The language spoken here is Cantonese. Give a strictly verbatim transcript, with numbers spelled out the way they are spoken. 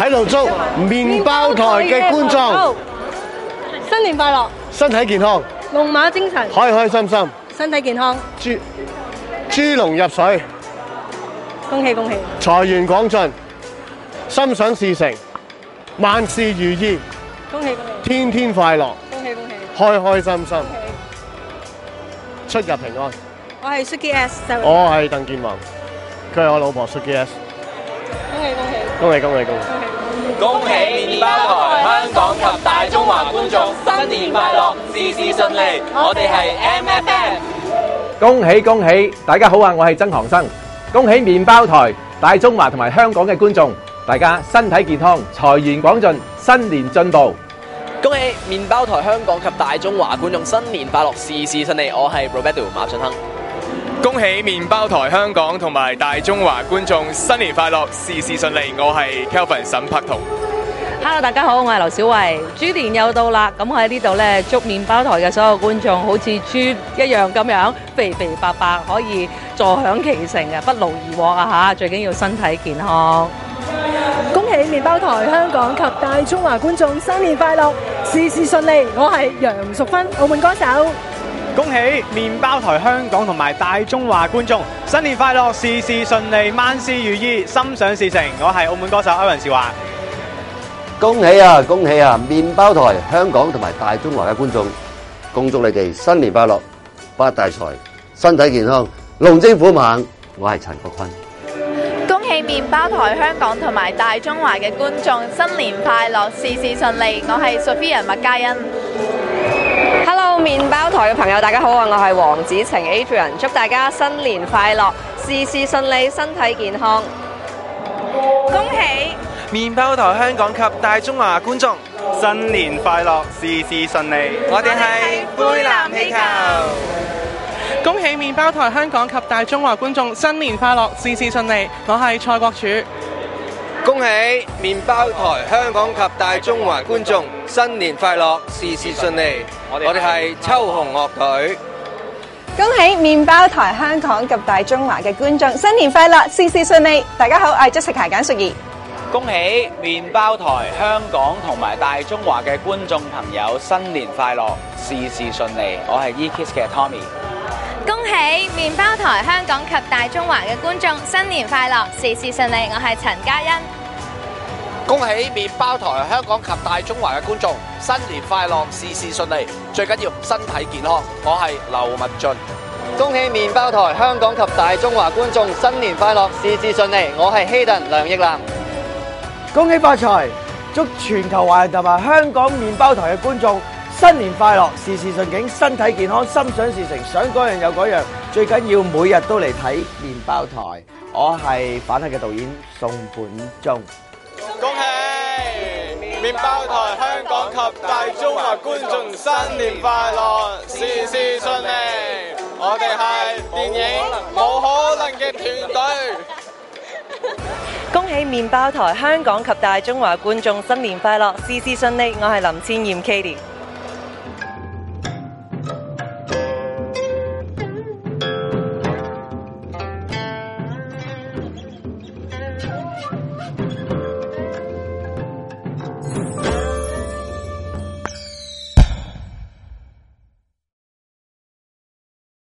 喺度祝麵包台嘅觀眾新年快樂， 身體健康， 龍馬精神， 開開心心， 身體健康， 豬豬籠入水， 恭喜恭喜， 財源廣進，心想事成，萬事如意， 恭喜恭喜， 天天快樂， 恭喜恭喜， 開開心心，出入平安。 我係 Suki S， 我係鄧健泓，佢係我老婆 Suki S。 恭喜恭喜， 恭喜恭喜恭喜！ 恭喜麵包台香港及大中華觀眾新年快樂，事事順利。我哋係 M F M。 恭喜恭喜！大家好啊，我係曾航生。恭喜麵包台、大中華同埋香港嘅觀眾，大家身體健康，財源廣進，新年進步。 恭喜麵包台香港及大中華觀眾新年快樂，事事順利。我係 Roberto 馬俊亨。 恭喜麵包台香港同埋大中華觀眾新年快樂，事事順利。我係 Kelvin 沈柏彤。 Hello， 大家好，我係劉小慧。豬年又到啦，咁我喺呢度呢，祝麵包台嘅所有觀眾好似豬一樣咁樣肥肥白白，可以坐享其成嘅，不勞而獲啊吓！最緊要身體健康。 恭喜麵包台香港及大中華觀眾新年快樂，事事順利。我係楊淑芬，澳門歌手。 恭喜麵包台香港同埋大中華觀眾新年快樂，事事順利，萬事如意，心想事成。我係澳門歌手歐陽兆華。 恭喜啊！恭喜啊！麵包台香港同埋大中華嘅觀眾，恭祝你哋新年快樂，發大財，身體健康，龍精虎猛。我係陳國坤。 恭喜麵包台香港同埋大中華嘅觀眾新年快樂，事事順利。我係 Sophia 麥嘉欣。 Hello， 麵包台嘅朋友，大家好啊！我係黃子晴 Adrian， 祝大家新年快樂，事事順利，身體健康。 恭喜麵包台香港及大中華觀眾新年快樂，事事順利。 我哋係杯藍氣球。 恭喜麵包台香港及大中華觀眾新年快樂，事事順利。我係蔡國柱。 恭喜麵包台香港及大中華觀眾新年快樂，事事順利。我哋係秋紅樂隊。 恭喜麵包台香港及大中華嘅觀眾新年快樂，事事順利。大家好，我係 Jessica 簡淑儀。 恭喜麵包台香港同埋大中華嘅觀眾朋友新年快樂，事事順利。我係 E-Kids 嘅 Tommy。 恭喜麵包台香港及大中華嘅觀眾新年快樂，事事順利。我係陳嘉欣。 恭喜麵包台香港及大中華嘅觀眾新年快樂，事事順利。最緊要身體健康。我係劉文俊。 恭喜麵包台香港及大中華觀眾新年快樂，事事順利。我係希頓梁奕南。 恭喜發財，祝全球華人同埋香港麵包台嘅觀眾新年快樂，事事順境，身體健康，心想事成，想嗰樣有嗰樣，最緊要每日都嚟睇麵包台。我係反黑嘅導演宋本忠。 恭喜麵包台香港及大中華觀眾新年快樂，事事順利。我哋係電影冇可能嘅團隊。 恭喜麵包台香港及大中華觀眾新年快樂，事事順利。我係林千艷 Katie。